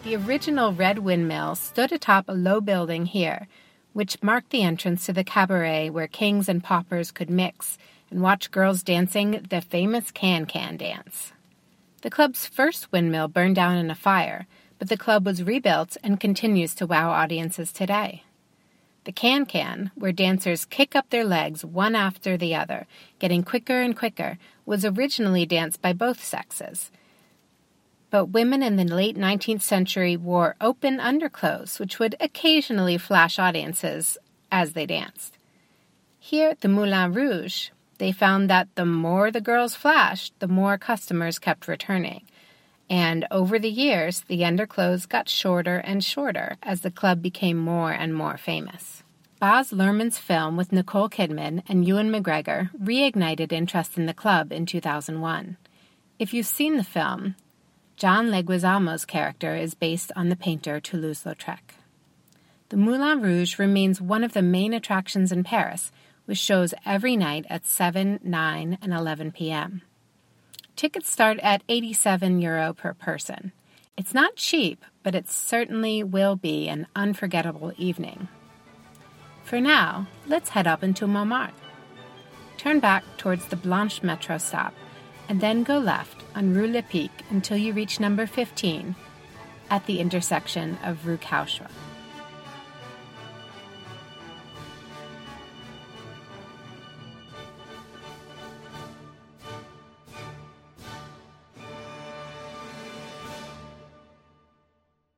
The original red windmill stood atop a low building here, which marked the entrance to the cabaret where kings and paupers could mix and watch girls dancing the famous can-can dance. The club's first windmill burned down in a fire, but the club was rebuilt and continues to wow audiences today. The can-can, where dancers kick up their legs one after the other, getting quicker and quicker, was originally danced by both sexes. But women in the late 19th century wore open underclothes, which would occasionally flash audiences as they danced. Here at the Moulin Rouge, they found that the more the girls flashed, the more customers kept returning. And over the years, the underclothes got shorter and shorter as the club became more and more famous. Baz Luhrmann's film with Nicole Kidman and Ewan McGregor reignited interest in the club in 2001. If you've seen the film, John Leguizamo's character is based on the painter Toulouse-Lautrec. The Moulin Rouge remains one of the main attractions in Paris, with shows every night at 7, 9, and 11 p.m. Tickets start at €87 per person. It's not cheap, but it certainly will be an unforgettable evening. For now, let's head up into Montmartre. Turn back towards the Blanche metro stop, and then go left on Rue Lepic until you reach number 15 at the intersection of Rue Cauchois.